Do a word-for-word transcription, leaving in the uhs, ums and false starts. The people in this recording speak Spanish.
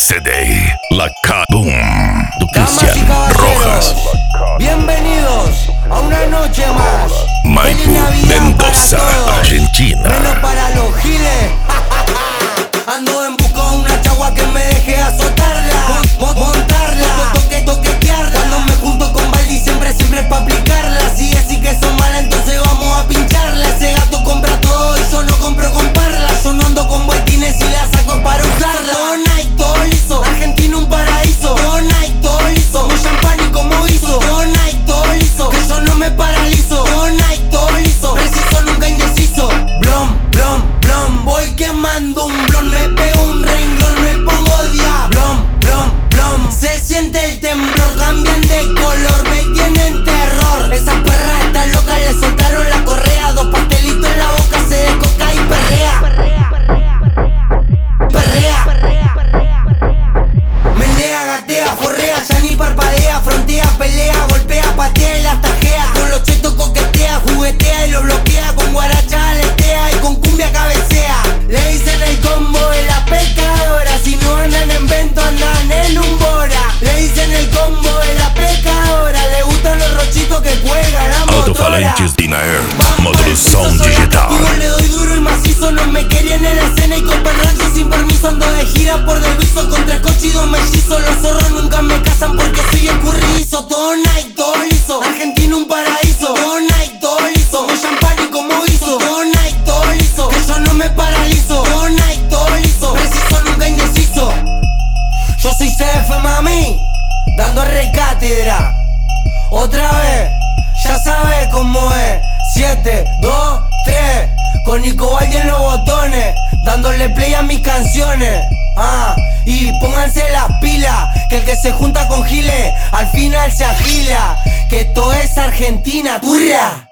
C D La K Boom do Damas y Cristian caballeros, Rojas. bienvenidos a una noche más. Maipo Feliz Navidad Mendoza, para todos, Argentina. menos para los giles. Ando en busca de una chagua que me deje azotarla, mo- montarla, toque, toquetearla. Cuando me junto con Baldi siempre, siempre es pa' aplicarla. Si es y que son malas, entonces vamos a pincharla. Ese gato compra todo y yo no compro con parla. Yo no ando con vueltines y la saco para usarla. Todo Nike, todo liso, Argentina un paraíso. Todo Nike, todo liso, como champán y como hizo. Todo Nike, todo liso, que yo no me paralizo. Todo Nike, todo liso, preciso, nunca indeciso. Blom, blom, blom, voy quemando un blon. Me pego un renglón, me pongo dia. Blom, blom, blom, se siente el temblor. Cambian de color, me tienen terror. Esa perra está loca, le soltaron la correa. Dos pastelitos en la boca, se descoca y perrea. Perrea, menea, gatea, forrea, ya ni parpadea. Frontea, pelea, golpea, patea y las tajea. Con los chetos coquetea, juguetea y lo bloquea. Con guaracha aletea y con cumbia cabecea. Le dicen el combo de la pecadora. Si no andan en vento, andan en un bora. Le dicen el combo de la pecadora. Le gustan los rochitos que cuelgan la motora. Alto-falantes Dinaer, módulo sound digital. Como le doy duro y macizo, no me querían en la escena y copa el rancho sin permiso. Ando de gira por Delviso con tres coches y dos mellizos. Los zorros nunca me casan porque soy escurridizo. Todo Nike, todo liso, Argentina un paraíso. Todo Nike, todo liso, como champán y como hizo. Todo Nike, todo liso, que yo no me paralizo. Todo Nike, todo liso, preciso, nunca indeciso. Yo soy C F, mami, dando rey cátedra. Otra vez, ya sabes cómo es. Siete, dos, tres, con Nico Baldi en los botones, dándole play a mis canciones. Ah, y pónganse las pilas, que el que se junta con giles, al final se agila. Que esto es Argentina, turra.